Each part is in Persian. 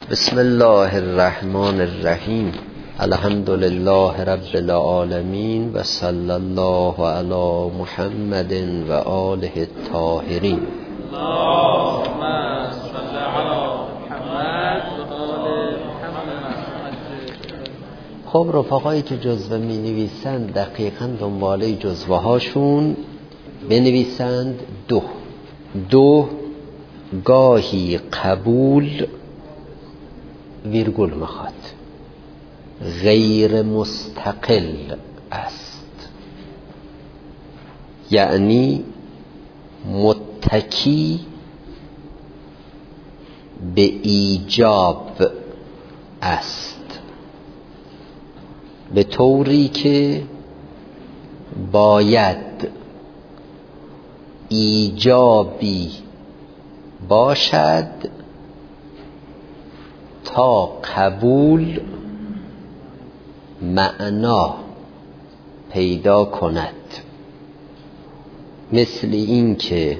بسم الله الرحمن الرحیم. الحمد لله رب العالمین و صلی الله علی محمد و آله الطاهرین. اللهم صل علی محمد و آل محمد. خب رفقایی که جزوه می نویسند دقیقاً دنباله جزوه هاشون بنویسند دو گاهی قبول ویرگول میخواد، غیر مستقل است، یعنی متکی به ایجاب است، به طوری که باید ایجابی باشد تا قبول معنا پیدا کند. مثل این که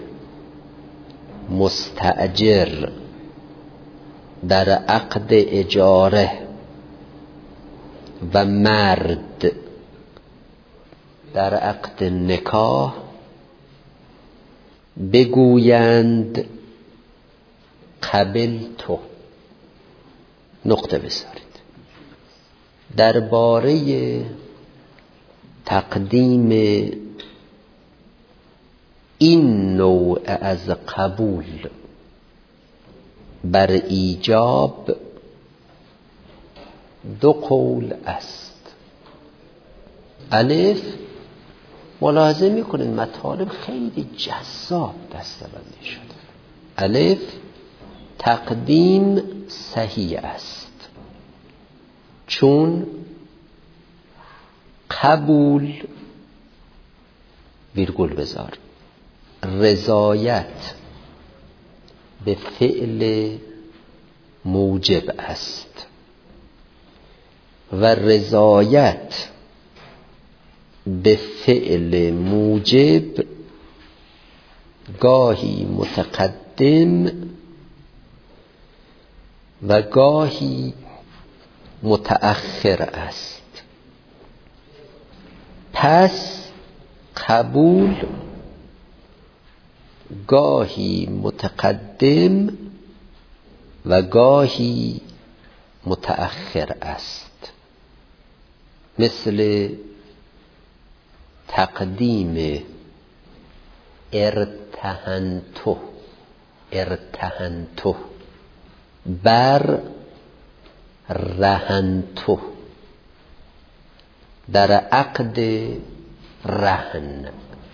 مستأجر در عقد اجاره و مرد در عقد نکاح بگویند قبلت، نقطه بذارید. درباره تقدیم این نوع از قبول بر ایجاب دو قول است. الف، ملاحظه میکنید مطالب خیلی جذاب دسته‌بندی شده. الف، تقدیم صحیح است، چون قبول ویرگول بذار رضایت به فعل موجب است و رضایت به فعل موجب گاهی متقدم و گاهی متأخر است. پس قبول گاهی متقدم و گاهی متأخر است، مثل تقدیم ارتهنتو بر رهنتو در عقد رهن.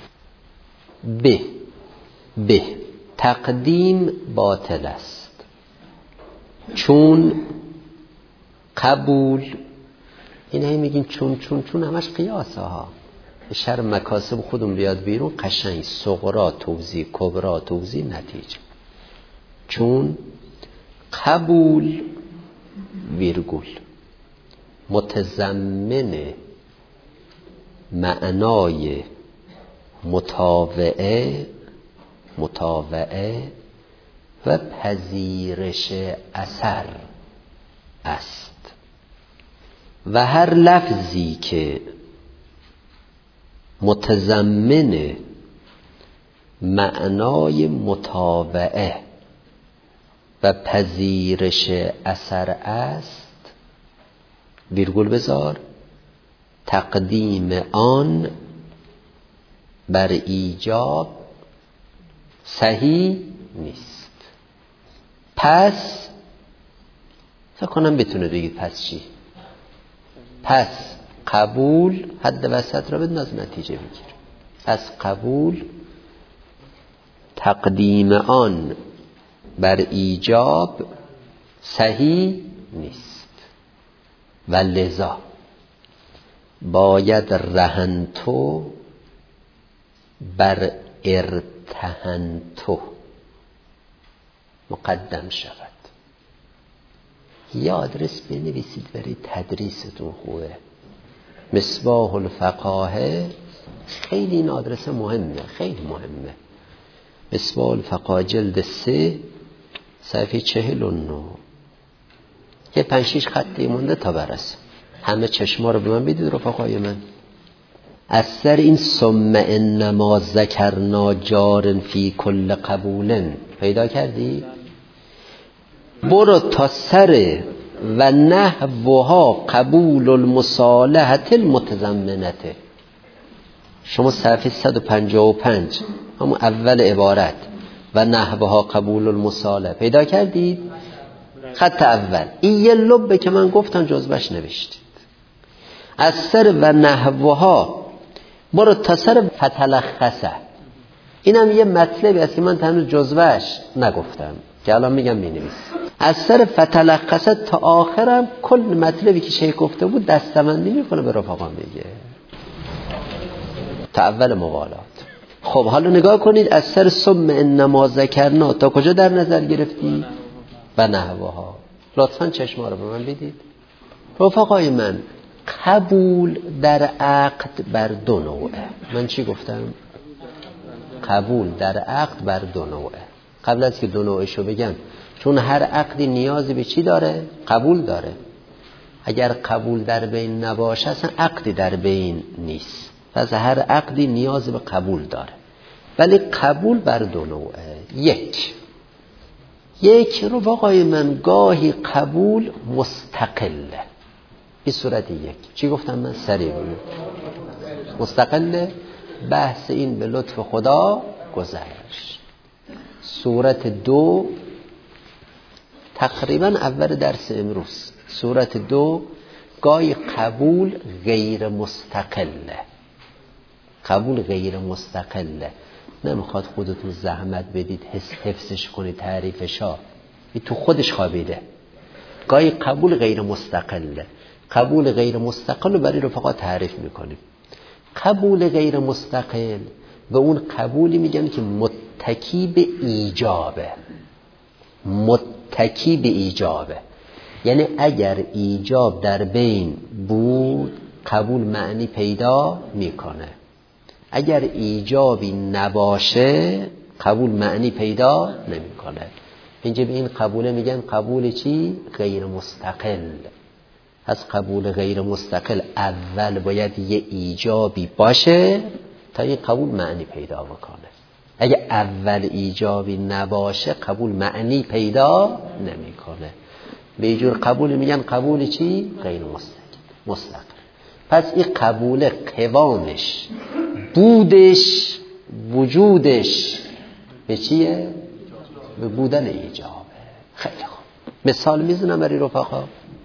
به تقدیم باطل است، چون قبول، این هی میگیم چون همش قیاسه ها، شر مکاسب خودم بیاد بیرون قشنگ صغرا توضیح کبرا توضیح نتیجه. چون قبول ویرگول متضمن معنای مطاوعه و پذیرش اثر است و هر لفظی که متضمن معنای مطاوعه و پذیرش اثر است ویرگول بذار، تقدیم آن بر ایجاب صحیح نیست. پس فکر کنم بتونه بگید پس چی؟ پس قبول، حد وسط را بدون از نتیجه بگیر. پس قبول تقدیم آن بر ایجاب صحیح نیست و لذا باید رهنتو بر ارتهنتو مقدم شود. یه آدرس بنویسید برای تدریستون خوبه. مصباح الفقاهه، خیلی این آدرس مهمه، خیلی مهمه. مصباح الفقاهه جلد 3 صفحه 49. یه 5-6 خطی مونده تا برسه. همه چشما رو به من بدید رفقای من. از سر این ثم انما ذکرنا جار فی کل قبول پیدا کردی؟ برو تا سر و نحوها قبول المصالحه المتضمنته. شما صفحه 155 همون اول عبارت و نحوها قبول المصالحه پیدا کردید؟ خط اول این یه لبه که من گفتم جزوش نوشتید. از سر و نحوها برو تا سر فتلخصه. اینم یه مطلبی است که من هنوز جزوش نگفتم که الان میگم مینویس. از سر فتلخصه تا آخرم کل مطلبی که شیخ گفته بود دستبندی میکنه به رفقان میگه تا اول موالات. خب حالا نگاه کنید از سر ثم انما ذکرنا تا کجا در نظر گرفتی؟ و نحوها. لطفاً چشما رو به من بدید رفقای من. قبول در عقد بر دو نوعه. من چی گفتم؟ قبول در عقد بر دو نوعه. قبل از که دو نوعشو بگم، چون هر عقدی نیازی به چی داره؟ قبول داره. اگر قبول در بین نباشه اصلا عقدی در بین نیست. پس هر عقدی نیاز به قبول داره. ولی قبول بر دو نوعه. یک رفقای من گاهی قبول مستقله. این صورت یک. چی گفتم من؟ سریع بگم. مستقله. بحث این به لطف خدا گذشت. صورت دو تقریبا اول درس امروز. صورت دو گاهی قبول غیر مستقله. قبول غیر مستقله. نمیخواد خودتون زحمت بدید حفظش کنید تعریفشا. این تو خودش خوابیده. گاهی قبول غیر مستقله. قبول غیر مستقل رو برای رفقا تعریف میکنیم. قبول غیر مستقل و اون قبولی میگن که متکی به ایجابه. متکی به ایجابه یعنی اگر ایجاب در بین بود قبول معنی پیدا میکنه. اگر ایجابی نباشه قبول معنی پیدا نمیکنه. اینجا به این قبوله میگن قبول چی؟ غیر مستقل. از قبول غیر مستقل اول باید یه ایجابی باشه تا این قبول معنی پیدا بکنه. اگه اول ایجابی نباشه قبول معنی پیدا نمیکنه. به اینجور قبول میگن قبول چی؟ غیر مستقل. پس این قبول قوامش بودش وجودش به چیه؟ به بودن ایجابه. خیلی خوب. مثال میزنم برای رفقا.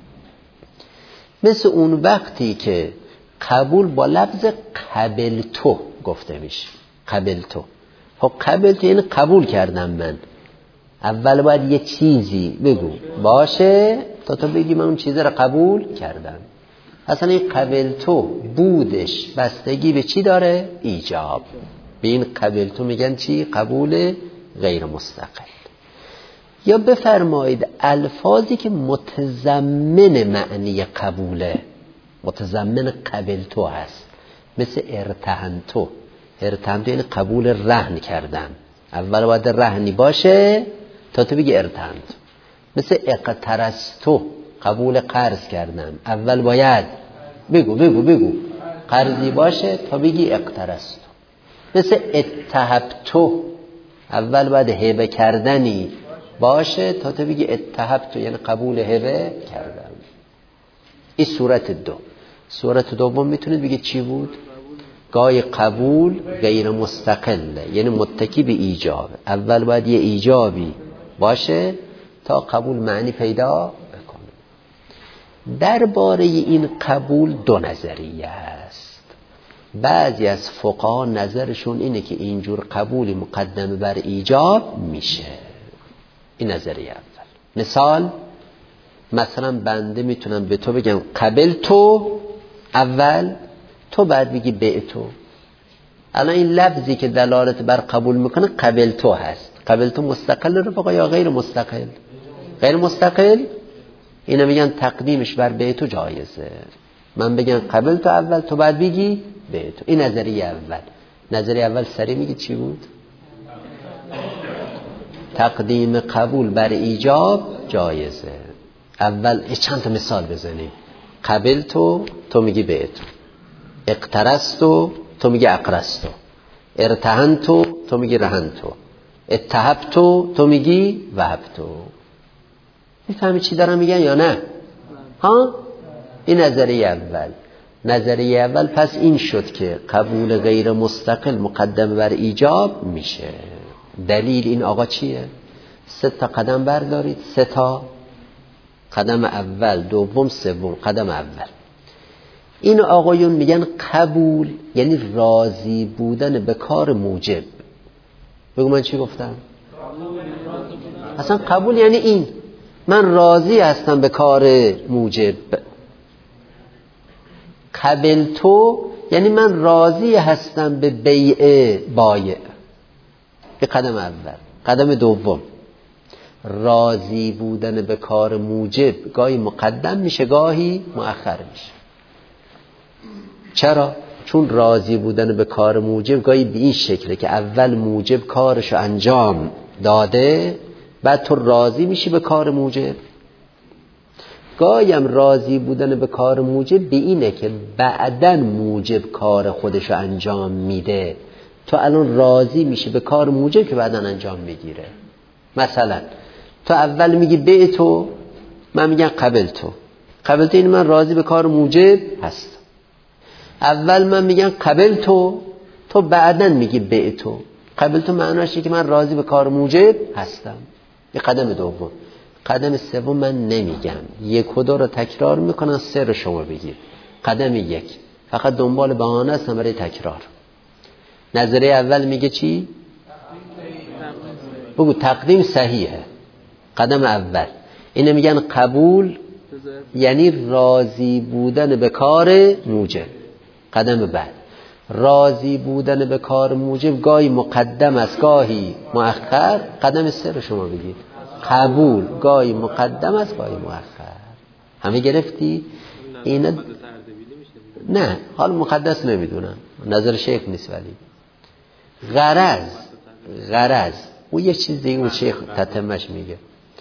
مثل اون وقتی که قبول با لفظ قبلتو گفته میشه. قبلتو. خب قبلتو یعنی قبول کردم من. اول باید یه چیزی بگو باشه تا تو بگی من اون چیزی رو قبول کردم. اصلا این قبلتو بودش بستگی به چی داره؟ ایجاب. به این قبلتو میگن چی؟ قبول غیر مستقل. یا بفرمایید الفاظی که متضمن معنی قبوله، متضمن قبلتو هست، مثل ارتهنتو. ارتهنتو یعنی قبول رهن کردن. اول باید رهنی باشه تا تو بگی ارتهنتو. مثل اقترستو قبول قرض کردن. اول باید بگو قرضی باشه تا بگی اقترستو. مثل اتهبتو اول باید هبه کردنی باشه تا تو بگی اتهبتو یعنی قبول هبه کردن. این صورت دو. صورت دوم میتونید بگید چی بود؟ گاهی قبول غیر مستقله یعنی متکی به ایجاب. اول باید یه ایجابی باشه تا قبول معنی پیدا بکنه. درباره این قبول دو نظریه هست. بعضی از فقها نظرشون اینه که اینجور قبولی مقدم بر ایجاب میشه. این نظریه اول. مثلا بنده میتونم به تو بگم قبل تو اول، تو بعد بگی به تو. الان این لفظی که دلالت بر قبول میکنه قبل تو هست. قبل تو مستقل رفقا یا غیر مستقل؟ غیر مستقل. اینا میگن تقدیمش بر به تو جایزه. من بگم قبل تو اول، تو بعد بگی به تو. این نظریه اول. نظریه اول سریع میگی چی بود؟ تقدیم قبول بر ایجاب جایزه. اول چند تا مثال بزنیم. قبلتو تو میگی بعتو، اقترستو تو میگی اقرستو، ارتهنتو تو میگی رهنتو، اتهبتو تو میگی وهبتو. میفهمی چی دارم میگن یا نه؟ ها؟ این نظریه اول. نظریه اول پس این شد که قبول غیر مستقل مقدم بر ایجاب میشه. دلیل این آقا چیه؟ 3 تا قدم بردارید، 3 تا قدم اول، دوم، سوم. قدم اول این آقایون میگن قبول یعنی راضی بودن به کار موجب. بگو من چی گفتم؟ اصلا قبول یعنی این، من راضی هستم به کار موجب. قبل تو یعنی من راضی هستم به بیع بایع. به قدم اول. قدم دوم راضی بودن به کار موجب گاهی مقدم میشه گاهی مؤخر میشه. چرا؟ چون راضی بودن به کار موجب گاهی به این شکله که اول موجب کارشو انجام داده بعد تو راضی میشی به کار موجب. گاهی هم راضی بودن به کار موجب به اینه که بعدن موجب کار خودشو انجام میده، تو الان راضی میشی به کار موجب که بعدن انجام میگیره. مثلا تو اول میگی بعتو، من میگم قبلتو. قبلتو این من راضی به کار موجب هست. اول من میگم قبلتو، تو بعدن میگی بعتو. قبلتو معناش اینه که من راضی به کار موجب هستم. این قدم دوم. قدم سوم من نمیگم، 1 و 2 رو تکرار میکنم، 3 رو شما بگیر. قدم 1 فقط دنبال بهانه است برای تکرار. نظریه اول میگه چی؟ بگو تقدیم صحیحه. قدم اول اینه میگن قبول یعنی راضی بودن به کار موجب. قدم بعد راضی بودن به کار موجب گاهی مقدم است گاهی مؤخر. قدم 3 رو شما بگید. قبول گاهی مقدم است گاهی مؤخر. همه گرفتی؟ اینا نه حال مقدس نمیدونم، نظر شیخ نیست. ولی غرض اون یه چیز دیگه اون شیخ تتمش میگه.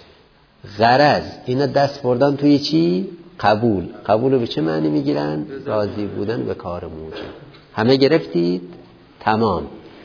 غرض اینا دست بردن توی چی؟ قبول. قبول رو به چه معنی میگیرن؟ راضی بودن به کار موجب. همه گرفتید؟ تمام.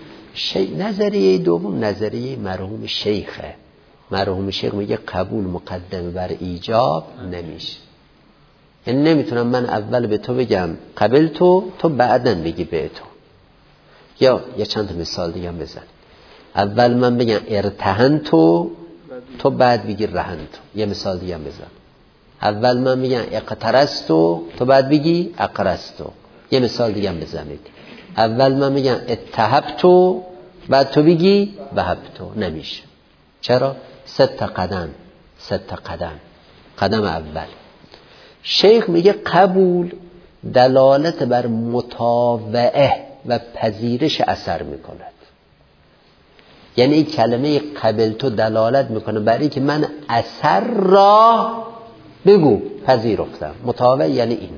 نظریه دوم نظریه مرحوم شیخه. مرحوم شیخ میگه قبول مقدم بر ایجاب نمیشه. یعنی نمیتونم من اول به تو بگم قبل تو بعدن بگی به تو. یا یه چند تا مثال دیگه هم بزن. اول من بگم ارتهن تو بعد بگی رهن تو. یه مثال دیگه هم بزن. اول من بگم اقترست تو بعد بگی اقرست تو. یه مثال دیگه هم بزنید. اول من بگم اتهب تو بعد تو بگی وهب تو. نمیشه. چرا؟ 3 تا قدم. قدم اول شیخ میگه قبول دلالت بر متابعه و پذیرش اثر میکند. یعنی این کلمه قبل تو دلالت میکنه برای که من اثر را بگو پذیرفتم. متابعه یعنی این.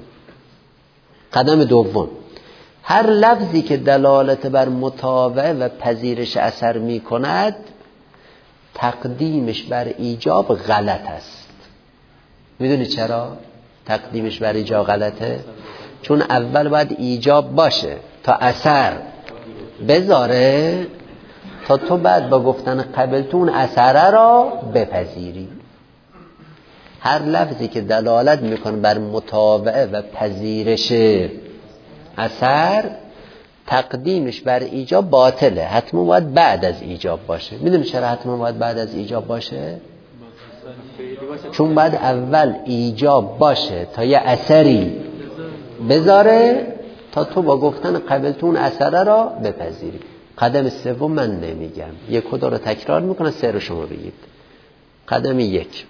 قدم دوم هر لفظی که دلالت بر متابعه و پذیرش اثر میکند تقدیمش بر ایجاب غلط است. میدونی چرا تقدیمش بر ایجاب غلطه؟ چون اول باید ایجاب باشه تا اثر بذاره تا تو بعد با گفتن قبل تو اون اثره را بپذیری. هر لفظی که دلالت میکنه بر متابعه و پذیرش اثر تقدیمش بر ایجاب باطله. حتما باید بعد از ایجاب باشه. میدونی چرا حتما باید بعد از ایجاب باشه؟ چون بعد اول ایجاب باشه تا یه اثری بذاره تا تو با گفتن قبل تو اون اثره را بپذیری. قدم سوم من نمیگم، 1 و 2 رو تکرار میکنم، 3 رو شما بگید. قدم 1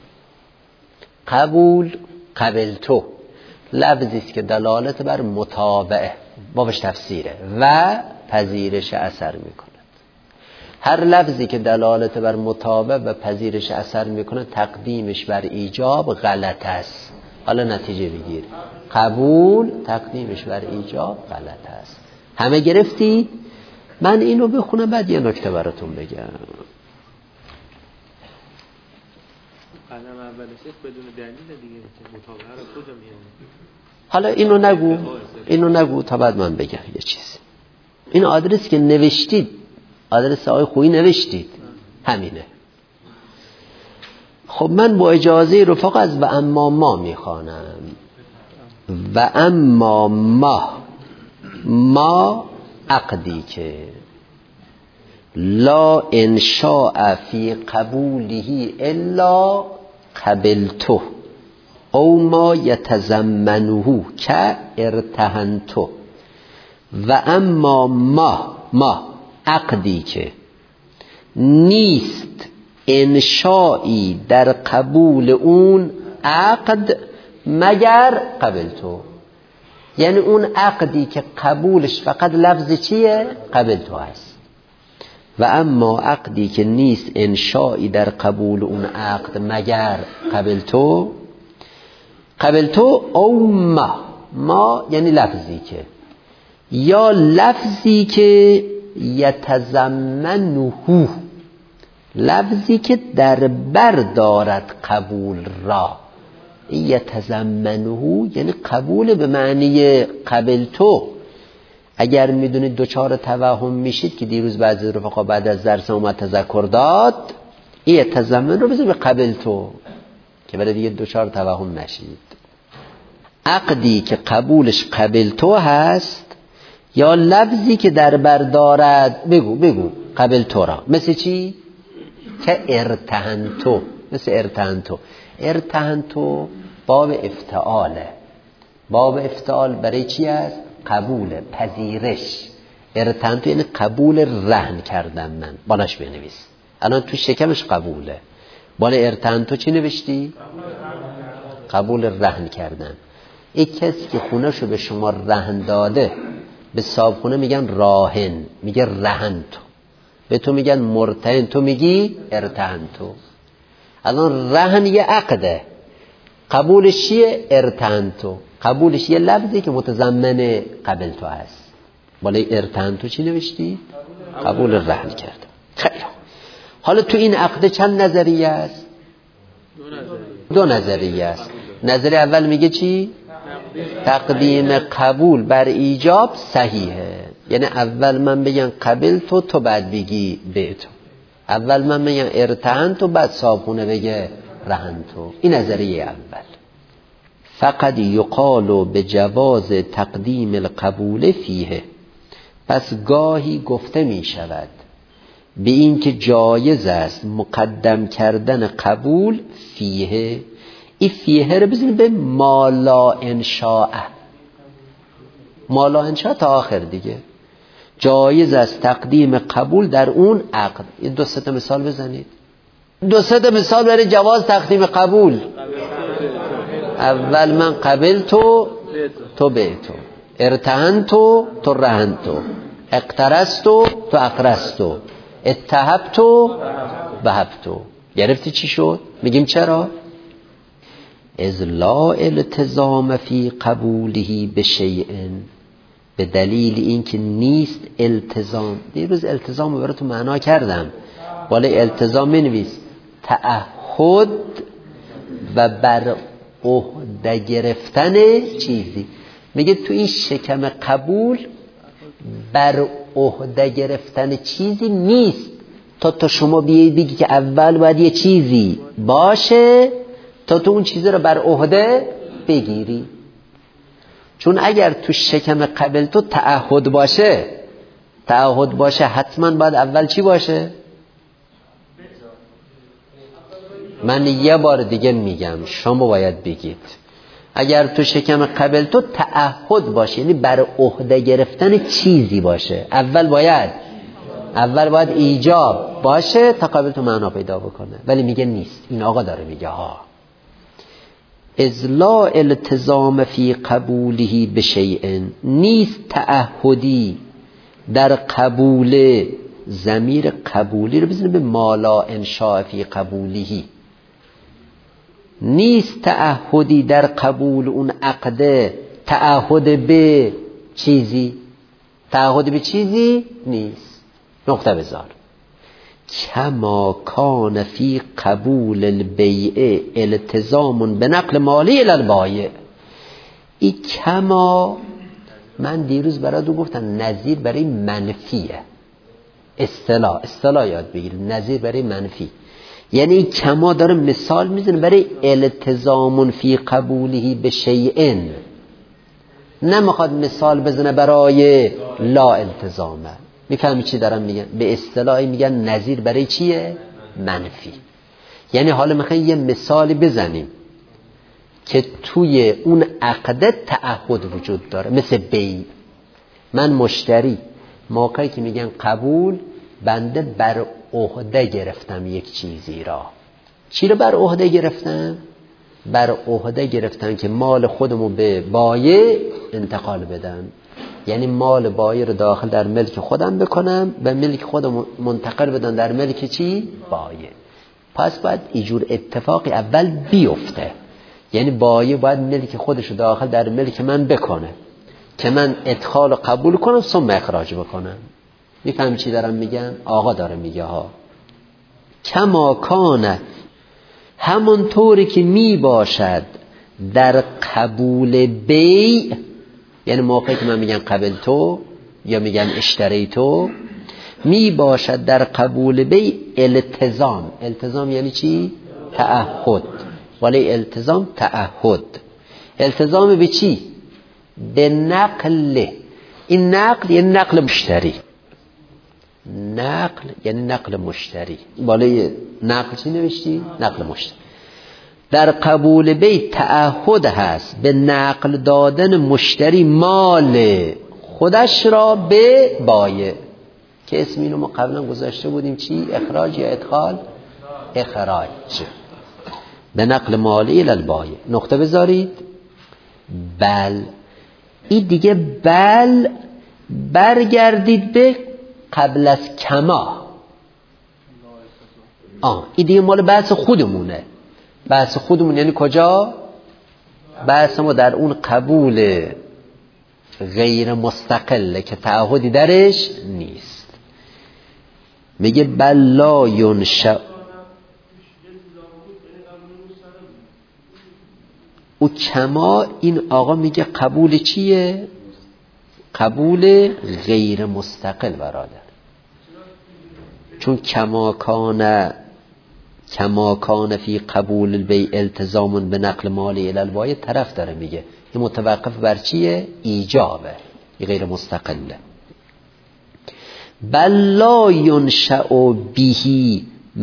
قبول قبل تو لفظی است که دلالت بر متابعه بابش تفسیره و پذیرش اثر میکند. هر لفظی که دلالت بر متابعه و پذیرش اثر میکنه تقدیمش بر ایجاب غلط است. حالا نتیجه بگیر. قبول تقدیمش بر ایجاب غلط است. همه گرفتی؟ من اینو بخونم بعد یه نکته براتون بگم. قدم اول شیخ بدون دلیل دیگه که مطابقه رو کجا میاره؟ حالا اینو نگو تا بعد من بگم یه چیز. این آدرس که نوشتید، آدرس آقای خویی نوشتید، همینه. خب من با اجازه رفاق از و اما ما میخوانم. و اما ما عقدی که لا انشاء فی قبوله الا قبلته او ما یتضمنه که ارتهنته. و اما ما عقدی که نیست انشایی در قبول اون عقد مگر قبلتو، یعنی اون عقدی که قبولش فقط لفظ چیه؟ قبلتو هست. و اما عقدی که نیست انشایی در قبول اون عقد مگر قبلتو او ما یعنی لفظی که، یا لفظی که یتضمنه، لفظی که در بر دارد قبول را. یتضمنه یعنی قبول به معنی قبلتو. اگر میدونید دوچار توهم میشید که دیروز بعضی رفقا بعد از درس اومد تذکر داد، یتضمن رو بذار به قبلتو که برای دیگه دوچار توهم نشید. عقدی که قبولش قبلتو هست یا لفظی که در بر دارد، بگو قبلتو را. مثل چی؟ که ارتهنتو، مثل ارتهنتو باب افتعاله. باب افتعال برای چی است؟ قبول، پذیرش. ارتهنتو یعنی قبول رهن کردم من. بالاش بنویس، الان تو شکمش قبوله. بالا ارتهنتو چی نوشتی؟ قبول رهن کردن. یک کسی که خونه‌شو به شما رهن داده، به صاحبخونه میگن راهن، میگه رهنتو. به تو میگن مرتهن، تو میگی ارتهنتو. الان رهن یه عقده، قبولش چیه؟ ارتهنتو. قبولش یه لفظی که متضمن قبلتو هست. بالای ارتهنتو چی نوشتی؟ قبول رهن کرد. خیلی حالا تو این عقده چند نظریه است؟ دو نظریه است. نظریه اول میگه چی؟ تقدیم قبول بر ایجاب صحیحه. یعنی اول من بگم قبل تو بعد بگی به تو. اول من بگم ارتهن تو بعد صاحبخونه بگه رهن تو. این نظریه اول. فقط یقال به جواز تقدیم القبول فیه، پس گاهی گفته می شود به این که جایز است مقدم کردن قبول فیه. این فیه رو بزنید به مالا انشاء، مالا انشاء تا آخر دیگه. جایز است تقدیم قبول در اون عقد. این دو سه مثال بزنید. دو سه مثال برای جواز تقدیم قبول. اول من قبل تو به تو، ارتهن تو رهن تو، اقترست تو اقرست تو، اتهب تو بهب تو. گرفتی چی شد؟ میگیم چرا؟ از لا التزام فی قبوله بشیء، به دلیل اینکه نیست التزام. دیروز التزام رو براتون معنا کردم. بالای التزام بنویس تعهد و بر عهده گرفتن چیزی. میگه تو این شکم قبول بر عهده گرفتن چیزی نیست تا شما بیایی بگی که اول باید یه چیزی باشه تا تو اون چیزی رو بر عهده بگیری. چون اگر تو شکم قبل تو تعهد باشه حتما باید اول چی باشه؟ من یه بار دیگه میگم، شما باید بگید اگر تو شکم قبل تو تعهد باشه، یعنی بر عهده گرفتن چیزی باشه، اول باید ایجاب باشه تا قبل تو معنا پیدا بکنه. ولی میگه نیست. این آقا داره میگه ها از لا التزام فی قبوله بشیء، نیست تعهدی در قبول. ضمیر قبولی رو بزنید به مالا انشاء فی قبوله. نیست تعهدی در قبول اون عقده، تعهد به چیزی نیست. نقطه بذار. کما کان فی قبول البیع التزام به نقل مالی الی البایع. این کما من دیروز براتون گفتم نظیر برای منفیه، اصطلاح یاد بگیرید، نظیر برای منفی. یعنی این کما داره مثال میزنه برای التزام فی قبوله به شیء، نمیخواد مثال بزنه برای لا التزامه. میفهمی چی دارم میگن؟ به اصطلاحی میگن نظیر برای چیه؟ منفی. یعنی حالا میخوایم یه مثالی بزنیم که توی اون عقد تعهد وجود داره، مثل بیع. من مشتری موقعی که میگن قبول، بنده بر عهده گرفتم یک چیزی را. چی رو بر عهده گرفتم؟ بر عهده گرفتم که مال خودمو به بایع انتقال بدم. یعنی مال بایع رو داخل در ملک خودم بکنم و ملک خودم منتقل بدم در ملک چی؟ بایع. پس باید اینجور اتفاقی اول بیفته. یعنی بایع باید ملک خودش رو داخل در ملک من بکنه که من ادخال و قبول کنم ثم اخراج بکنم. میفهم چی دارم میگم؟ آقا داره میگه ها کما کان، همون طوری که می باشد در قبول بیع، یعنی موقعی که من میگم قبل تو یا میگم اشتری تو، می باشد در قبول بیع التزام. التزام یعنی چی؟ تعهد. ولی التزام تعهد. التزام به چی؟ به نقل. این نقل یعنی نقل مشتری. نقل یعنی نقل مشتری. بالای نقل چی نوشتی؟ نقل مشتری. در قبول بیع تعهد هست به نقل دادن مشتری مال خودش را به بایع، که اسم اینو ما قبلا گذاشته بودیم چی؟ اخراج یا ادخال؟ اخراج. به نقل مالی الی البایع. نقطه بذارید. بل، این دیگه بل برگردید به قبل از کما. این دیگه مال بحث خودمونه. بحث خودمون یعنی کجا؟ بحث ما در اون قبول غیر مستقله که تعهدی درش نیست. میگه بل لا ینشأ. و کما این آقا میگه قبول چیه؟ قبول غیر مستقل برادر. چون کما کان فی قبول البیع التزام به نقل مالی الی البایع طرف داره میگه این متوقف بر چیه؟ ایجابه، این غیر مستقله. بل لا ینشأ به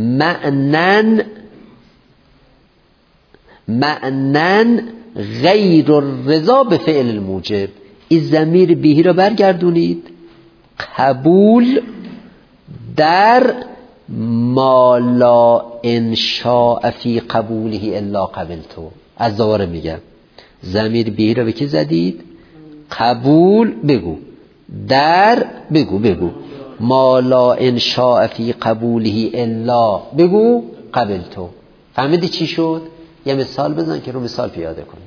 معنن غیر الرضا به فعل الموجب. این ضمیر بهی را برگردونید. قبول در ما لا انشاء فی قبوله الا قبلتو. از دوباره میگم ضمیر بهی را به کی زدید؟ قبول بگو، در بگو ما لا انشاء فی قبوله الا بگو قبلتو. فهمیدی چی شد؟ یه مثال بزن که رو مثال پیاده کن.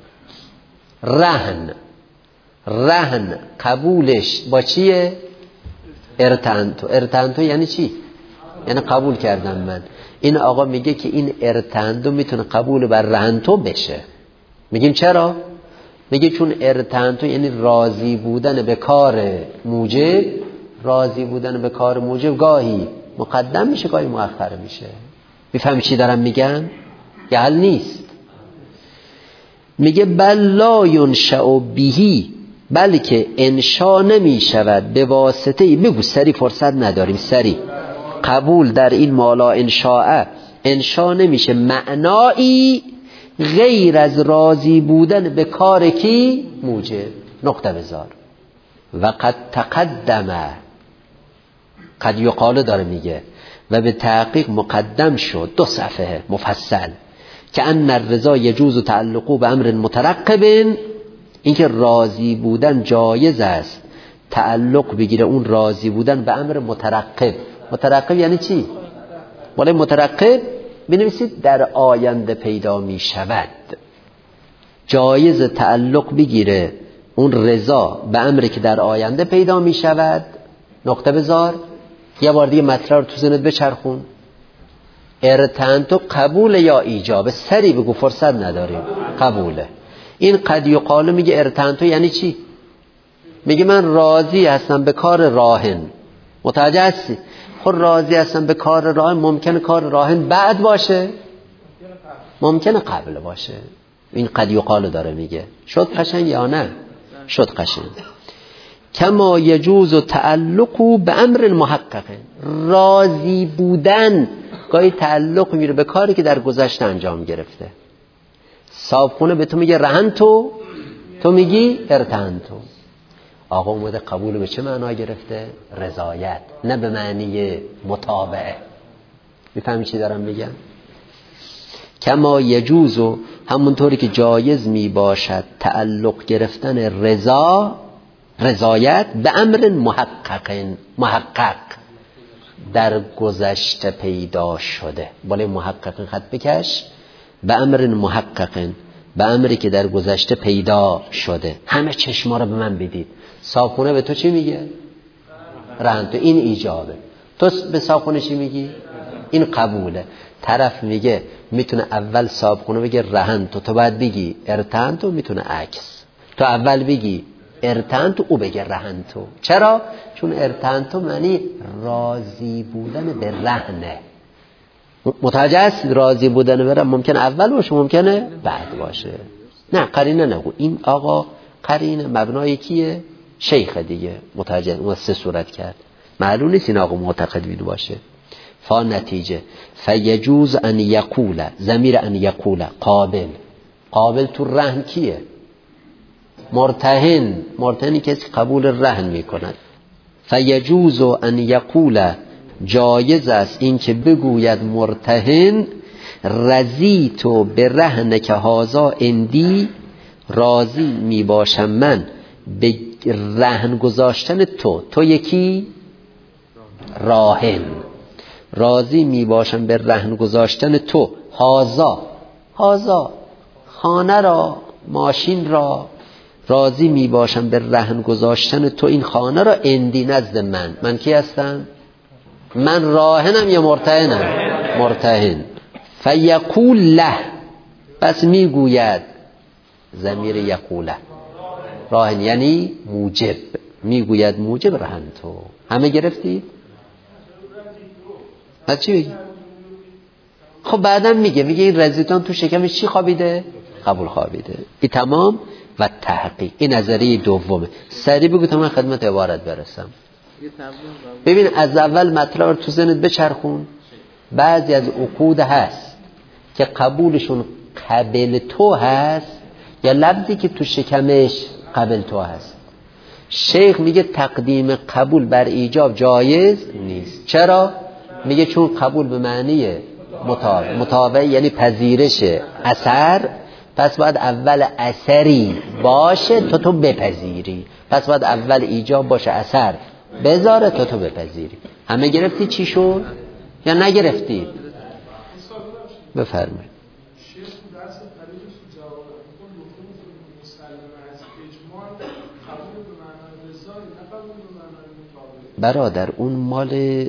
رهن قبولش با چیه؟ ارتنتو یعنی چی؟ یعنی قبول کردم من. این آقا میگه که این ارتنتو میتونه قبول بر رهنتو بشه. میگیم چرا؟ میگه چون ارتنتو یعنی راضی بودن به کار موجب. راضی بودن به کار موجب گاهی مقدم میشه گاهی مؤخر میشه. میفهمی چی دارم میگم؟ یه حل نیست. میگه بل لا ینشأ به، بلکه انشا نمی شود به واسطه، بگو سری فرصت نداریم، سری. قبول در این مالا انشا نمیشه معنایی غیر از راضی بودن به کار کی؟ موجب. نقطه بذار. و قد تقدمه، قد یقال داره میگه و به تحقیق مقدم شد 2 صفحه مفصل که ان الرضا یجوز تعلقو به امر مترقب، اینکه راضی بودن جایز است تعلق بگیره اون راضی بودن به امر مترقب. مترقب یعنی چی؟ ولی مترقب بنویسید در آینده پیدا می شود. جایز تعلق بگیره اون رضا به امری که در آینده پیدا می شود. نقطه بذار. یه بار دیگه مطلب رو تو ذهنت بچرخون. ارتنتو قبول یا ایجاب؟ سری بگو، فرصت نداریم. قبوله. این قد یقال میگه ارتنتو یعنی چی؟ میگه من راضی هستم به کار راهن. متوجه هستی؟ خود راضی هستم به کار راهن، ممکنه کار راهن بعد باشه، ممکنه قبل باشه. این قد یقال داره میگه. شد قشنگ یا نه؟ شد قشنگ. کما یجوز تعلق به امر محقق، راضی بودن گاهی تعلق میره به کاری که در گذشته انجام گرفته. صاحبخونه به تو میگه رهن تو میگی ارتهن تو. آقا اومده قبول به چه معنا گرفته؟ رضایت، نه به معنی متابعه. میفهمی چی دارم میگم؟ کما یجوز، همونطوری که جایز میباشد تعلق گرفتن رضایت به امر محقق در گذشته پیدا شده. بالای محقق خط بکش. به امر محقق، به امری که در گذشته پیدا شده. همه چشما رو به من بدید. صاحبخونه به تو چی میگه؟ رهن تو. این ایجابه. تو به صاحبخونه چی میگی؟ این قبوله. طرف میگه میتونه اول صاحبخونه بگه رهن تو باید بگی ارتهن تو. میتونه عکس، تو اول بگی ارتهن تو، او بگه رهن تو. چرا؟ چون ارتهن تو معنی راضی بودن به رهنه. متوجه است؟ راضی بودن به رهن ممکن اول باشه، ممکنه بعد باشه. نه قرینه نگو. این آقا قرینه مبنای کیه؟ شیخ دیگه. متوجه؟ اون سه صورت کرد. معلوم نیست این آقا معتقد بید باشه. فا نتیجه فیجوز ان یقول، ضمیر ان یقول قابل تو رهن کیه؟ مرتهنی کسی قبول رهن میکند. فیجوز ان یقول، جایز است این که بگوید مرتهن رضیتو به رهن که هازا اندی، راضی میباشم من به رهن گذاشتن تو یکی راهن، راضی میباشم به رهن گذاشتن تو هازا خانه را، ماشین را، راضی میباشم به رهن گذاشتن تو این خانه را اندی نزد من کی هستم؟ من راهنم یا مرتهنم؟ مرتهن. فیقول له، پس میگوید ضمیر یقوله راهن یعنی موجب، میگوید موجب رهن تو. همه گرفتید؟ پس چی بگی؟ خب بعدم میگه این رزیدان تو شکمش چی خوابیده؟ قبول خوابیده. این تمام. و تحقیق، این نظریه دومه. سریع بگو تا من خدمت عبارت برسم. ببین از اول مطلب رو تو ذهنت بچرخون. بعضی از عقود هست که قبولشون قبل تو هست یا لفظی که تو شکمش قبل تو هست. شیخ میگه تقدیم قبول بر ایجاب جایز نیست. چرا؟ میگه چون قبول به معنی متابع یعنی پذیرش اثر، پس باید اول اثری باشه تو بپذیری. پس باید اول ایجاب باشه، اثر بذاره تو بپذیری. همه گرفتی چی شد یا نگرفتید؟ بفرمایید. برادر اون مال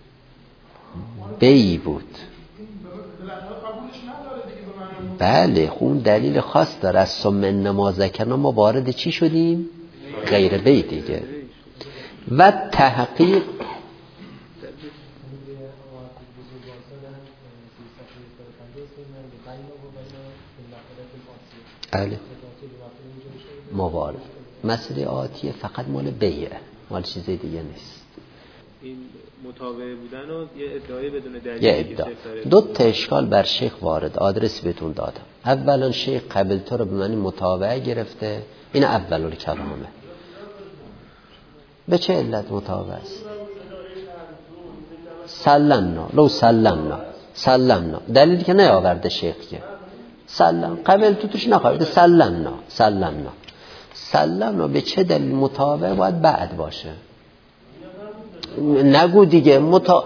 بی بود. بله خون دلیل خاص داره. از ثم انما ذکرنا ما وارد چی شدیم؟ غیر بی دیگه. و تحقیق بله موارد مسئله آتیه فقط مال بیه، مال چیز دیگه نیست. این متابع بودن و یه ادعای بدون دلیل، یه ادعا. دو تا اشکال بر شیخ وارد، آدرس بهتون دادم. اولا شیخ قبل تو رو به معنی متابعه گرفته. این اول کلامه. به چه علت متابعه است؟ سلمنا دلیلی که نیاورده شیخ که سلم قبل توش نخواهیده. سلمنا به چه دلیل؟ متابعه باید بعد باشه. نگو دیگه.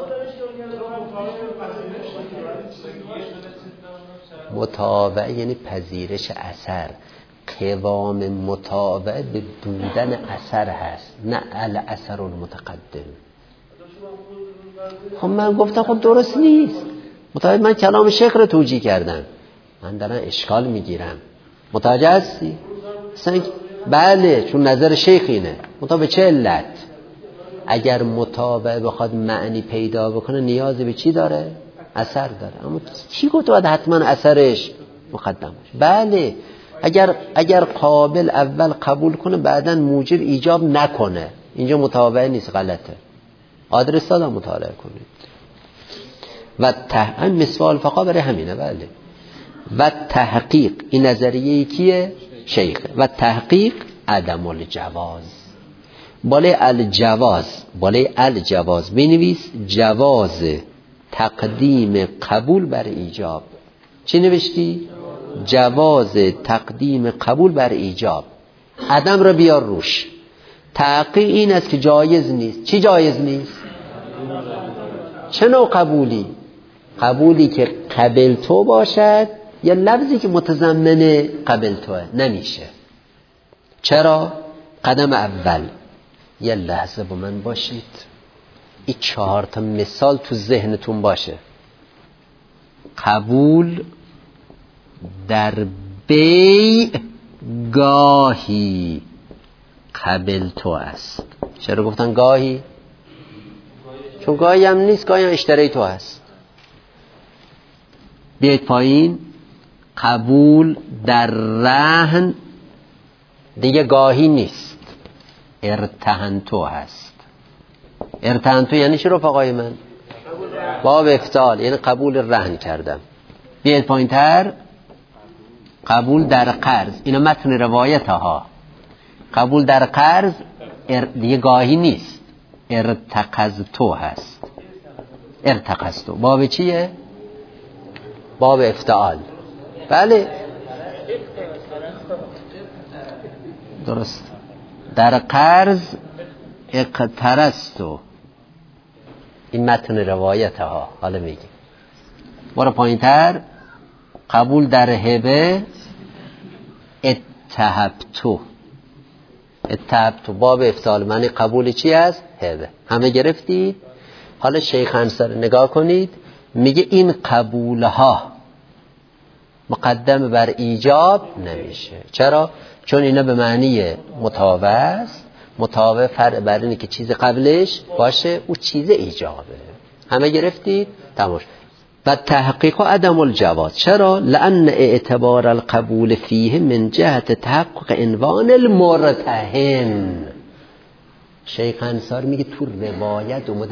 متابعه یعنی پذیرش اثر. قوام متابعه به بودن اثر هست، نه الاثر المتقدم. خب من گفتم خب درست نیست. متوجه؟ من کلام شیخ رو توجیه کردم، من دارم اشکال میگیرم. متوجه هستی؟ بله، چون نظر شیخ اینه. متوجه چه علت؟ اگر متابع بخواد معنی پیدا بکنه نیازی به چی داره؟ اثر داره. اما چی گفت باید حتما اثرش مقدم باشه؟ بله، اگر قابل اول قبول کنه بعداً موجب ایجاب نکنه، اینجا متابع نیست، غلطه. آدرس دادم مطالعه کنید. و مثال فقا برای همینه. بله. و تحقیق، این نظریه کیه؟ شیخه. و تحقیق عدم الجواز. بالای الجواز بنویس جواز تقدیم قبول بر ایجاب. چی نوشتی؟ جواز تقدیم قبول بر ایجاب. عدم رو بیار روش. تحقیق این است که جایز نیست. چی جایز نیست؟ چه نوع قبولی؟ قبولی که قبل تو باشد یا لفظی که متضمن قبل توه؟ نمیشه. چرا؟ قدم اول، یه لحظه با من باشید، این 4 تا مثال تو ذهنتون باشه. قبول در بیع گاهی قبل تو است. چرا گفتن گاهی؟ چون گاهی هم نیست، گاهی هم اشتری تو است. بیایید پایین. قبول در رهن دیگه گاهی نیست، ارتهنتو هست. ارتهنتو یعنی چی رفقای من؟ باب افتعال، یعنی قبول رهن کردم. بیایید پایین تر. قبول در قرض، اینا متن روایت ها. قبول در قرض دیگه گاهی نیست، ارتقضتو هست. ارتقضتو باب چیه؟ باب افتعال. بله درست. در قرض اقترستو، این متن روایت ها. حالا میگیم برو پایین تر. قبول در هبه اتهبتو. باب افتعال معنی قبول چی است؟ هبه. همه گرفتید؟ حالا شیخ انصاری نگاه کنید، میگه این قبول ها مقدم بر ایجاب نمیشه. چرا؟ چون اینا به معنی متابع است. متابع فرع بر اینه که چیز قبلش باشه، او چیز ایجابه. همه گرفتید؟ تمام. و تحقیق عدم الجواز. چرا؟ لأن اعتبار القبول فیه من جهت تحقق عنوان المرتهن. شیخ انصاری میگه تو روایت اومده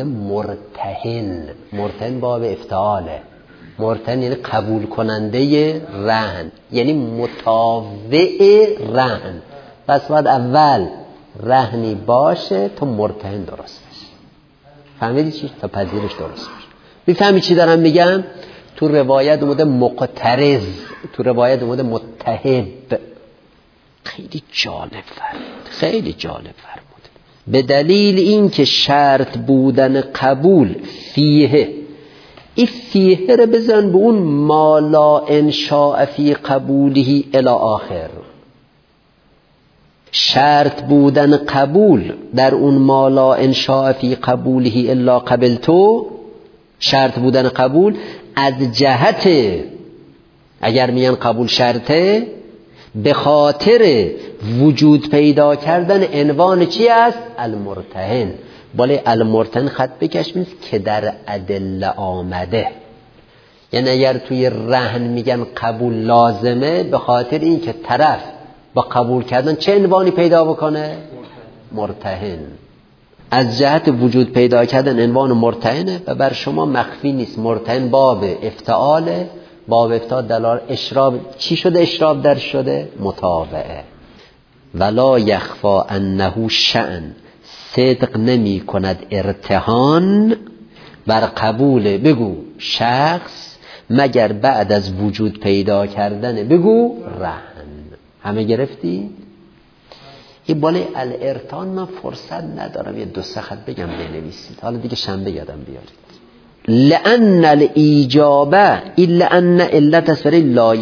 مرتهن باب افتعاله. مرتهن یعنی قبول کننده رهن، یعنی متابع رهن. پس باید اول رهنی باشه تا مرتهن درست بشه. فهمیدی چی؟ تا پذیرش درست بشه. میفهمی چی دارم میگم؟ تو روایت اومده مقترض، تو روایت اومده متهب. خیلی جالب فرموده. به دلیل این که شرط بودن قبول فیه، این فیه رو بزن به اون ما لا انشاء فی قبوله الی آخر. شرط بودن قبول در اون ما لا انشاء فی قبوله الا قبلتو، شرط بودن قبول از جهت، اگر میان قبول شرطه، به خاطر وجود پیدا کردن عنوان چی است؟ المرتهن. بالای المرتهن خط بکش، میست که در ادله آمده. یعنی اگر توی رهن میگن قبول لازمه، به خاطر این که طرف با قبول کردن چه عنوانی پیدا بکنه؟ مرتهن. از جهت وجود پیدا کردن عنوان مرتهنه و بر شما مخفی نیست. مرتهن باب افتعاله. باب افتعال دلال اشراب چی شده؟ اشراب در شده متابعه. ولا یخفا انه شأن، صدق نمی کند ارتهان بر قبول بگو شخص مگر بعد از وجود پیدا کردن بگو رهن. همه گرفتی؟ این بالای الارتهان من فرصت ندارم، یه 2 خط بگم بنویسید، حالا دیگه شنبه یادم بیارید. لأن الإجابة إلا أن علت اسفری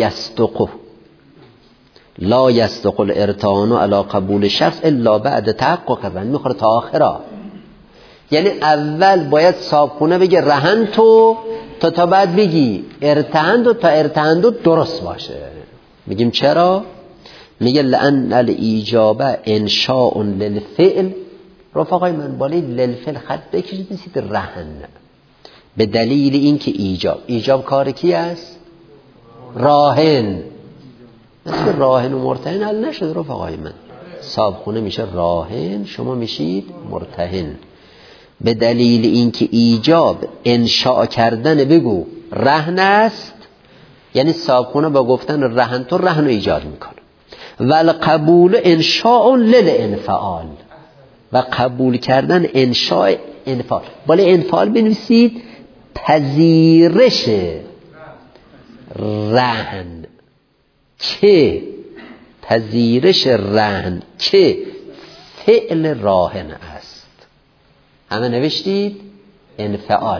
لا يصدق الارتهان على قبول شخص الا بعد تحقق من. میخوره تا آخرا، یعنی اول باید صابخونه بگه رهن تو، تا بعد بگی ارتهند و تا ارتهند درست باشه. میگیم چرا؟ میگه لأن الایجاب انشاء للفعل. رفقای من بالای للفعل خط بکشید نیستید رهن، به دلیل اینکه ایجاب کار کی است؟ راهن. مثل راهن و مرتهن حل نشد رفقای من. صاحبخونه میشه راهن، شما میشید مرتهن. به دلیل اینکه ایجاب انشاء کردن بگو رهن است، یعنی صاحبخونه با گفتن رهن تو رهن رو ایجاد میکنه. والقبول انشاء للانفعال، و قبول کردن انشاء انفعال. بالای انفعال بنویسید پذیرش رهن که پذیرش رهن که فعل راهن است. همه نوشتید انفعال.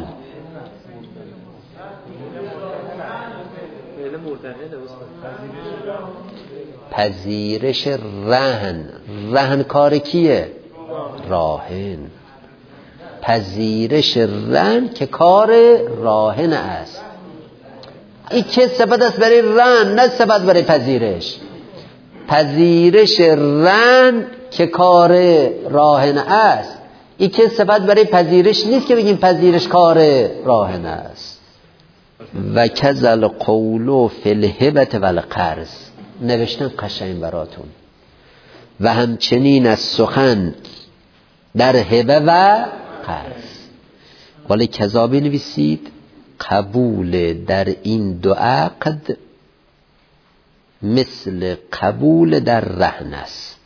پذیرش رهن کار کیه؟ راهن. پذیرش رهن که کار راهن است. این چه صفت است برای رهن، نه صفت برای پذیرش. پذیرش رهن که کار راهن است. این که صفت برای پذیرش نیست که بگیم پذیرش کار راهن است. و کذل قول فی الهبة والقرض. نوشتن قشنگ براتون. و همچنین از سخن در هبه و قرض. ولی کذا بنویسید قبول در این دو عقد مثل قبول در رهن است.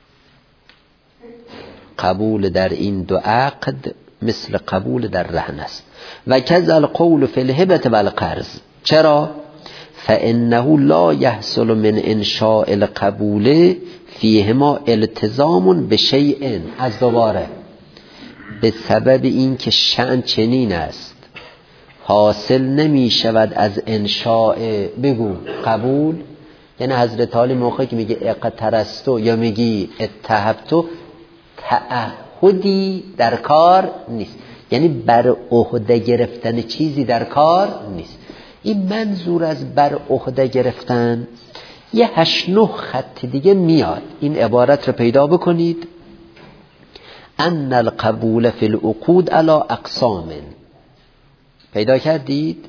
قبول در این دو عقد مثل قبول در رهن است. و کذا القول فی الهبة والقرض. چرا؟ فانه لا يحصل من انشاء القبول فیهما التزام بشیء. از دوباره به سبب این که شأن چنین است، حاصل نمی شود از انشاء بگو قبول. یعنی حضرت علی موقعی که میگه اقترستو یا میگی اتهبتو، تعهدی در کار نیست، یعنی بر عهده گرفتن چیزی در کار نیست. این منظور از بر عهده گرفتن یه 8-9 خط دیگه میاد. این عبارت رو پیدا بکنید. ان القبول فی العقود علی اقسام. پیدا کردید؟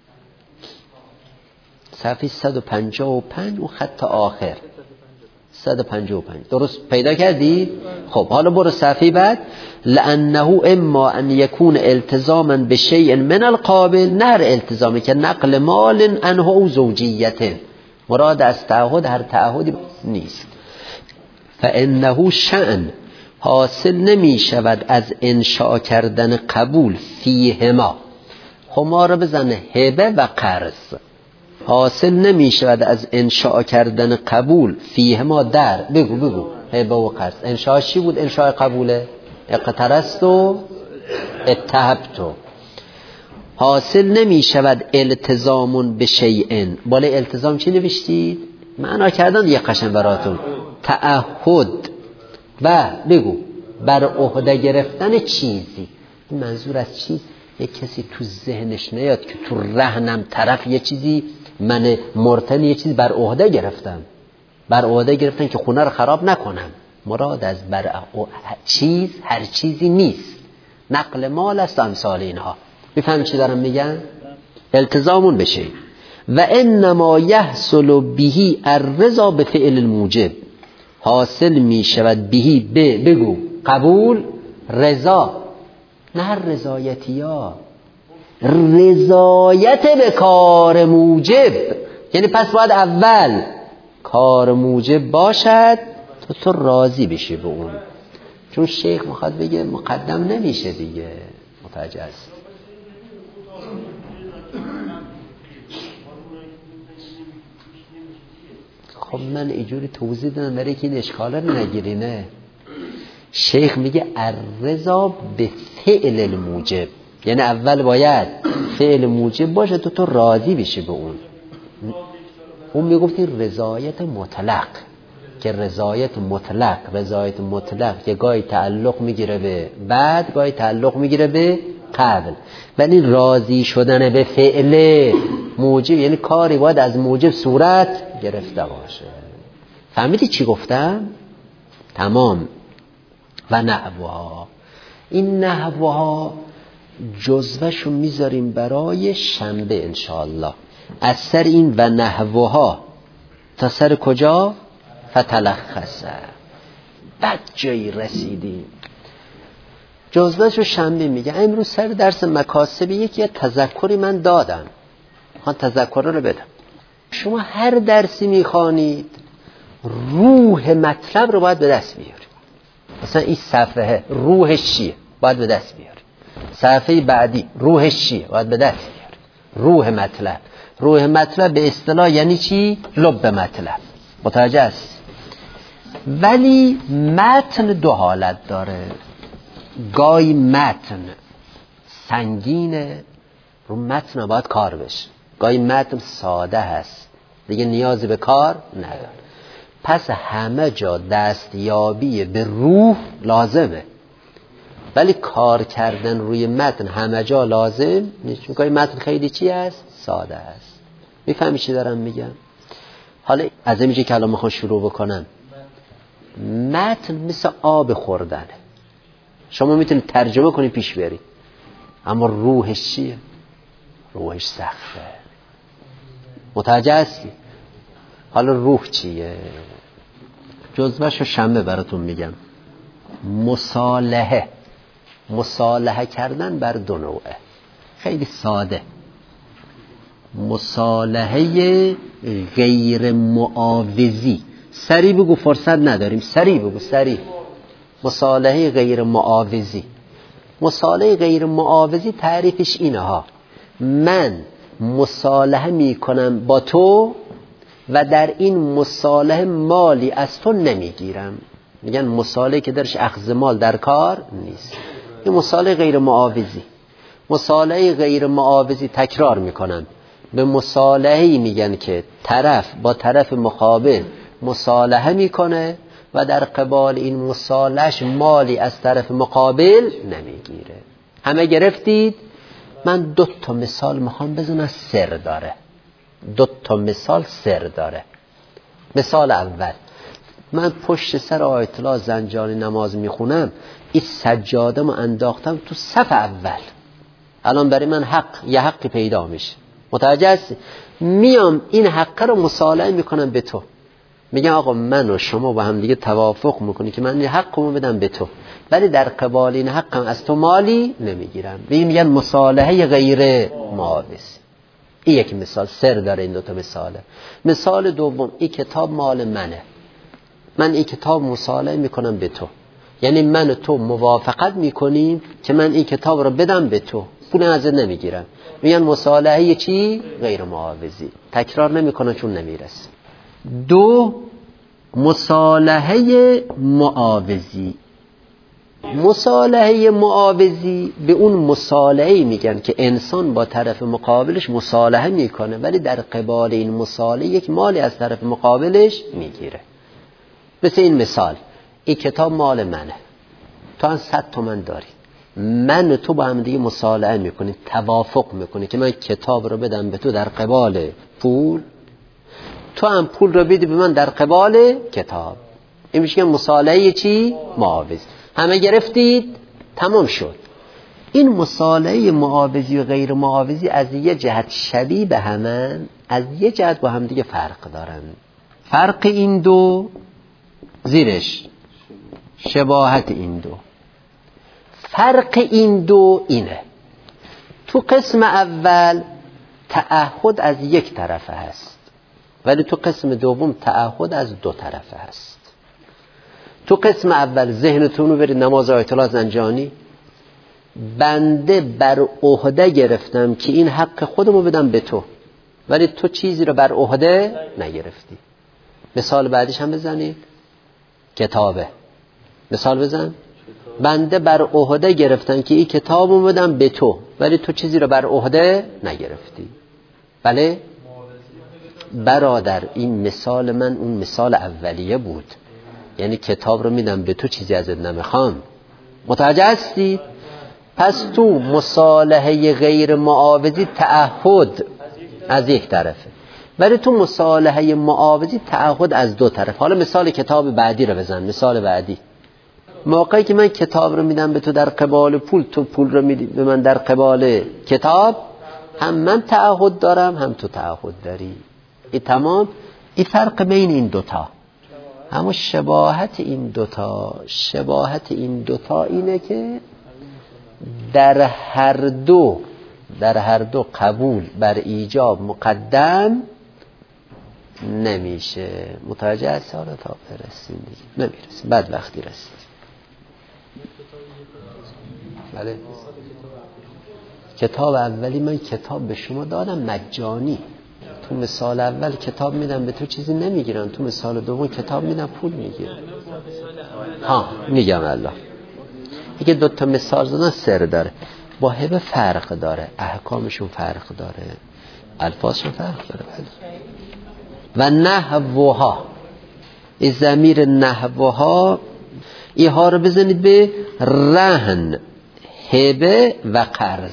صفحه 155 و خط آخر 155 درست پیدا کردید؟ خب حالا برو صفحه بعد. لانه اما ان یکون التزاما بشیء من القابل، نه التزامی که نقل مال عنه او زوجیته. مراد از تعهد هر تعهدی نیست. فانه شأن حاصل نمی شود از انشاء کردن قبول فیهما. خب ما رو بزن هبه و قرض. حاصل نمی شود از انشاء کردن قبول فیهما در بگو هبه و قرض. انشاء چی بود؟ انشاء قبوله. اقترست و اتهبتو. حاصل نمی شود التزامون به شیئن. بالای التزام چی نوشتید؟ معنا کردن یه قشن براتون. تعهد و بگو بر عهده گرفتن چیزی. این منظور از چی؟ یک کسی تو ذهنش نیاد که تو رهنم طرف یه چیزی، من مرتن یه چیزی بر عهده گرفتم. بر عهده گرفتن که خونه رو خراب نکنم. مراد از بر چیز هر چیزی نیست. نقل مال است امثال اینها. میفهم چی دارم میگم؟ التزامون بشه. و انما یحصل بهی الرضا به فعل الموجب. حاصل می شود بهی بگو قبول رضا، نه رضایتی ها، رضایت به کار موجب. یعنی پس باید اول کار موجب باشد تو راضی بشی به اون. چون شیخ میخواد بگه مقدم نمیشه دیگه. متوجه است؟ خب من اینجوری توضیح دادم برای که این اشکاله رو نگیرینه. شیخ میگه الرضا به فعل الموجب، یعنی اول باید فعل موجب باشه تو راضی بشی به اون. اون میگفتی رضایت مطلق، که رضایت مطلق یه گاهی تعلق میگیره به بعد، گاهی تعلق میگیره به قبل، ولی راضی شدن به فعل موجب، یعنی کاری باید از موجب صورت گرفته باشه. فهمیدی چی گفتم؟ تمام. و نحوها، این نحوها جزوهشو میذاریم برای شنبه انشاءالله. از سر این و نحوها تا سر کجا؟ فتلخصه. بد جایی رسیدیم. جزوهشو شنبه میگه. امروز سر درس مکاسب یکی تذکری من دادم، میخوام تذکر رو بدم. شما هر درسی میخوانید روح مطلب رو باید به دست بیارید. مثلا این صفحه روحش چیه باید به دست بیارید، صفحه بعدی روحش چیه باید به دست بیارید. روح مطلب، روح مطلب به اصطلاح یعنی چی؟ لب مطلب. متوجه است؟ ولی متن دو حالت داره. گاهی متن سنگینه، رو متن باید کار بشه. گاهی متن ساده هست، دیگه نیازی به کار نداره. پس همه جا دستیابی به روح لازمه، ولی کار کردن روی متن همه جا لازم نیست، چون گاهی متن خیلی چی هست؟ ساده هست. میفهمی چی دارم میگم؟ حالا از اینجا که الان میخوام شروع بکنم، متن مثل آب خوردنه، شما میتونید ترجمه کنید پیش برید، اما روحش چیه؟ روحش سخته. متوجه هستی؟ حالا روح چیه؟ جزوهشو شنبه براتون میگم. مصالحه، مصالحه کردن بر دو نوعه، خیلی ساده. مصالحه غیر معاوضی، سریع بگو فرصت نداریم، سریع بگو سریع. مصالحه غیر معاوضی. مصالحه غیر معاوضی تعریفش اینه ها: من مصالحه میکنم با تو و در این مصالحه مالی از تو نمیگیرم. میگن مصالحه که درش اخذ مال در کار نیست. این مصالحه غیر معاوضی. مصالحه غیر معاوضی، تکرار میکنم، به مصالحه‌ای میگن که طرف با طرف مقابل مصالحه میکنه و در قبال این مصالحه مالی از طرف مقابل نمیگیره. همه گرفتید؟ من 2 تا مثال میخوام بزنم، سر داره. 2 تا مثال سر داره. مثال اول، من پشت سر آیت الله زنجانی نماز میخونم، این سجاده‌مو انداختم تو صف اول. الان برای من یه حقی پیدا میشه. متوجه هستی؟ میام این حق رو مصالحه میکنم به تو، میگم آقا من و شما با هم دیگه توافق میکنی که من این حقمو بدم به تو، ولی در قبال این حقم از تو مالی نمیگیرم. میگن مصالحه غیر معاوضی. این یک مثال سر داره. این 2 تا مثاله. مثال دوم، این کتاب مال منه، من این کتاب مصالحه میکنم به تو، یعنی من و تو موافقت میکنیم که من این کتاب رو بدم به تو، پول ازت نمیگیرم. میگن مصالحه چی؟ غیر معاوضی. تکرار نمیکنه چون نمیرسه. 2 مصالحه معاوضی. مصالحه معاوضی به اون مصالحه میگن که انسان با طرف مقابلش مصالحه میکنه، ولی در قبال این مصالحه یک مالی از طرف مقابلش میگیره. مثل این مثال، این کتاب مال منه، تو هم 100 تومن داری، من و تو با هم دیگه مصالحه میکنیم، توافق میکنیم که من کتاب رو بدم به تو در قبال پول، تو هم پول رو بدی به من در قبال کتاب. این میشه مصالحه چی؟ معاوض. همه گرفتید؟ تمام شد. این مصالحه معاوضی و غیر معاوضی از یه جهت شبیه به همن، از یه جهت با هم دیگه فرق دارن. فرق این دو زیرش شباهت این دو. فرق این دو اینه: تو قسم اول تعهد از یک طرفه هست، ولی تو قسم دوم تعهد از 2 طرفه هست. تو قسم اول ذهنتون رو برید نماز آیت الله زنجانی، بنده بر عهده گرفتم که این حق خودمو بدم به تو، ولی تو چیزی رو بر عهده نگرفتی. مثال بعدیش هم بزنید. کتابه. مثال بزن. بنده بر عهده گرفتم که این کتابو بدم به تو، ولی تو چیزی رو بر عهده نگرفتی. بله برادر، این مثال من اون مثال اولیه بود، یعنی کتاب رو میدم به تو، چیزی ازت نمیخوام. متوجه هستی؟ پس تو مصالحه غیر معاوضی تعهد از یک طرفه، ولی تو مصالحه معاوضی تعهد از دو طرف. حالا مثال کتاب بعدی رو بزن. مثال بعدی، موقعی که من کتاب رو میدم به تو در قبال پول، تو پول رو میدی به من در قبال کتاب، هم من تعهد دارم هم تو تعهد داری. این تمام. این فرق بین این دوتا. اما شباهت این دوتا اینه که در هر دو قبول بر ایجاب مقدم نمیشه. متوجه از سال تا برسیم دیگه نمیرسیم، بعد وقتی رسید. بله. کتاب اولی من کتاب به شما دادم مجانی. تو مثال اول کتاب میدم به تو چیزی نمیگیرن، تو مثال دوم کتاب میدم پول میگیرن. میگم الله دیگه. دوتا مثال زدن سر داره، با هبه فرق داره، احکامشون فرق داره، الفاظشون فرق داره. و نحوها، این ضمیر نحوها ایها رو بزنید به رهن، هبه و قرض.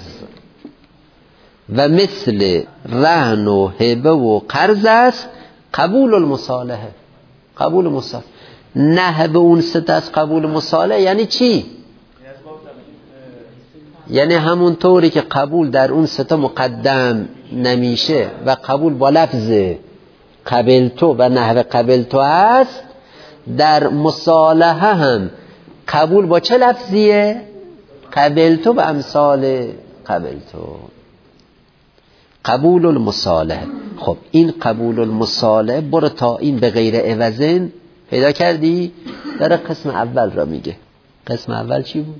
و مثل رهن و هبه و قرض است قبول المصالحه. قبول مصالحه نحو اون ست از قبول مصالحه یعنی چی؟ یعنی همون طوری که قبول در اون ستا مقدم نمیشه و قبول با لفظ قبلتو و نحو قبلتو است، در مصالحه هم قبول با چه لفظیه؟ قبلتو و امثال قبلتو. قبول المصالحه. خب این قبول المصالحه برو تا این به غیر عوضن پیدا کردی؟ در قسم اول را میگه. قسم اول چی بود؟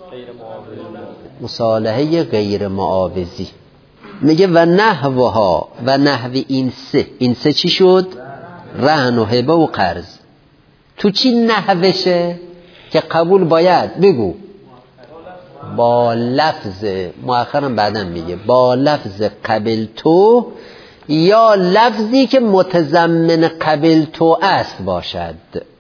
مصالحه غیر معاوضی. میگه و نحوها و نحو این سه چی شد؟ رهن و هبه و قرض. تو چی نحوشه که قبول باید بگو؟ با لفظ مؤخرم بعدم میگه با لفظ قبل تو یا لفظی که متضمن قبل تو است باشد.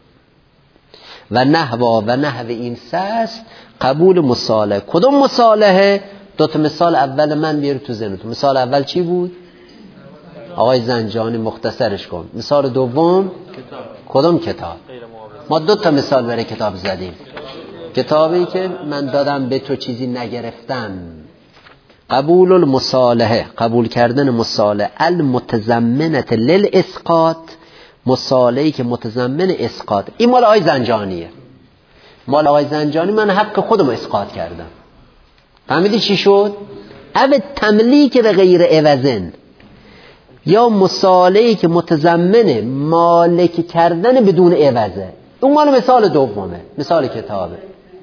و نحو این سه است قبول مصالحه. کدوم مصالحه؟ دوتا مثال اول من بیار تو ذهنتون. مثال اول چی بود؟ آقای زنجانی مختصرش کن. مثال دوم کدوم کتاب؟ ما دوتا مثال برای کتاب زدیم. کتابی که من دادم به تو چیزی نگرفتم. قبول المصالحه، قبول کردن مصالحه المتضمنه للاسقاط، مصالحه‌ای که متضمن اسقاط. این مال آقای زنجانیه. مال آقای زنجانی من حق خودم اسقاط کردم. فهمیدی چی شد؟ او تملیک به غیر عوضن، یا مصالحه‌ای که متضمن مالک کردن بدون عوضه. اون مال مثال دومه، مثال کتابه.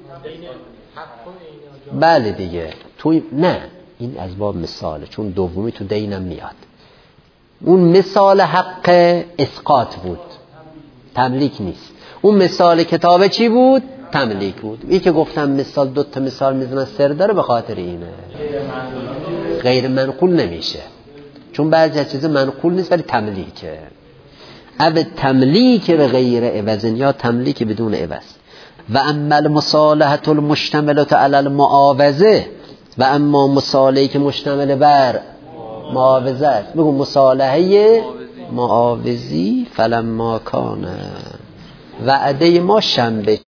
بله دیگه. توی نه این از باب مثاله، چون دومی تو دینم میاد. اون مثال حق اسقاط بود، تملیک نیست. اون مثال کتابه چی بود؟ تملیک بود. این که گفتم مثال دوتا مثال میزنن سر داره به خاطر اینه. غیر منقول نمیشه، چون بعضی از چیزا منقول نیست ولی تملیکه. او تملیک به غیر عوض یا تملیک بدون عوض. و اما المصالحه المشتمله علی المعاوضه، و اما مصالحه‌ای که مشتمل بر معاوضه است. بگو مصالحه معاوضی فلما کان وعده ما شنبه